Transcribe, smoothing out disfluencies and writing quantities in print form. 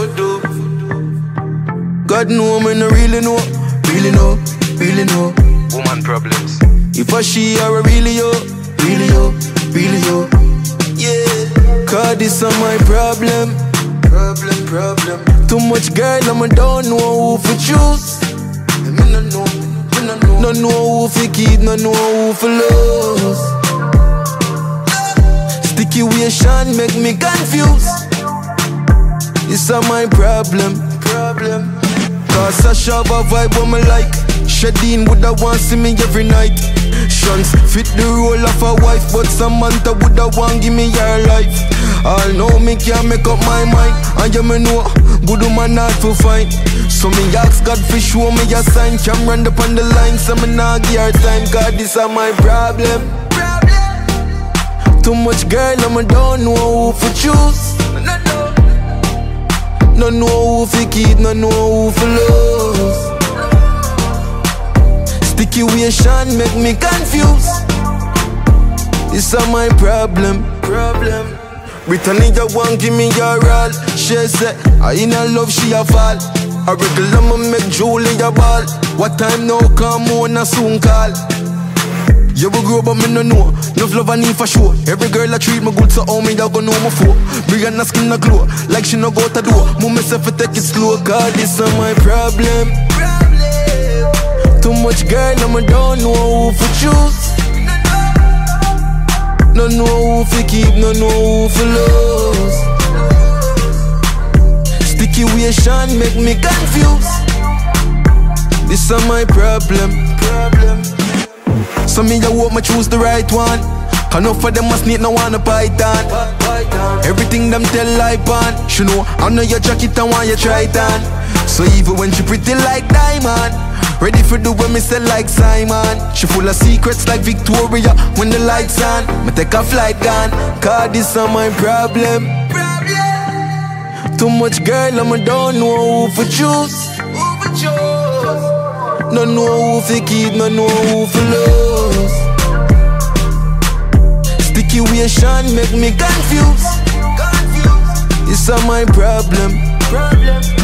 for do. God know me no really know, really know, really know. Woman problems. If I she or a really yo, really yo, really yo. Yeah, cause this are my problem. Problem. Too much girl, I don't know who to choose. No know who to keep, no know who to lose. Sticky situation make me confused. This are my problem. Cause Sasha have a vibe what me like. Shadeen woulda want see me every night. Shans fit the role of a wife, but Samantha woulda want give me her life. All know me can't make up my mind, and you me know good woman not to find. So me ask God for show me a sign. Cameron up on the line, so me not give her time. Cause this are my problem. Too much girl, I don't know who to choose. No know who to keep, no know who to lose. Sticky situation make me confused. This are my problem. Brittany you want give me your all. She say I in her love she a fall. A regular me make Julia ball. What time now come on a soon call. You will grow but me no know. Enough love I need for sure. Every girl I treat me good so how me da go know my for. Brianna skin a glow like she no go to door. Move myself to take it slow cause this are my problem. Too much girl I don't know who to choose. No know who to keep, no know who to lose. Sticky situation make me confused. This are my problem. So me I hope me choose the right one. Enough of them must need no one a python. Everything them tell like pan. She know I know your jacket and want you try it on. So even when she pretty like diamond, ready for the way me say like Simon. She full of secrets like Victoria when the lights on. Me take a flight gone, cause this are my problem. Too much girl I don't know who to choose. No know who to keep, no know who to lose. Sticky situation make me confused. This are my problem.